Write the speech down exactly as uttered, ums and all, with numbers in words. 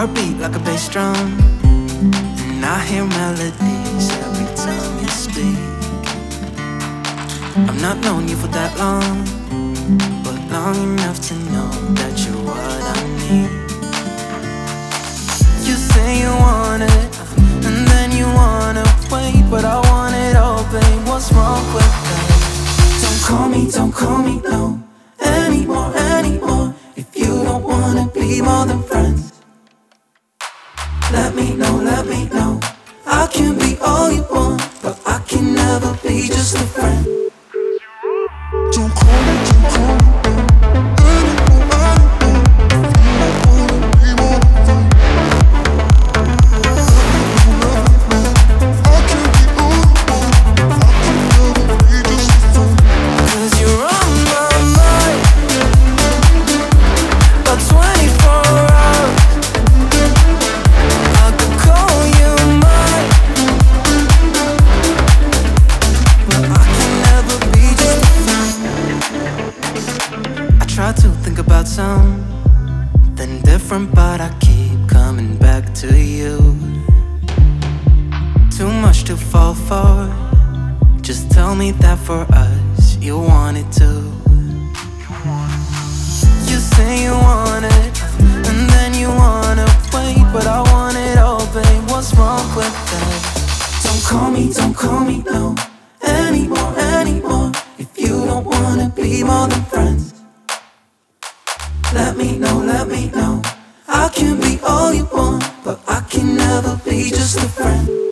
heartbeat like a bass drum, and I hear melodies every time you speak. I've not known you for that long, but long enough to know that you're what I need. You say you want it, and then you wanna wait, but I want it all, babe. What's wrong with that? Don't call me, don't call me, no, anymore, anymore. If you don't wanna be more than friends, let me know, let me know. I can be all you want, but I can never be just a friend. Don't call me, don't call me, no, anymore, anymore. If you don't wanna be more than friends, I can be all you want, I can never be just a friend. Cause you're on my mind, about twenty-four hours. I could call you mine, but I can never be just a friend. I try to think about something different, but I keep coming back to you. Too much to fall for. Just tell me that for us you want it too. You say you want it, and then you wanna wait, but I want it all, babe. What's wrong with that? Don't call me, don't call me, no, anymore, anymore. If you don't wanna be more than friends, let me know, let me know. I can be all you want, but I can never be just a friend.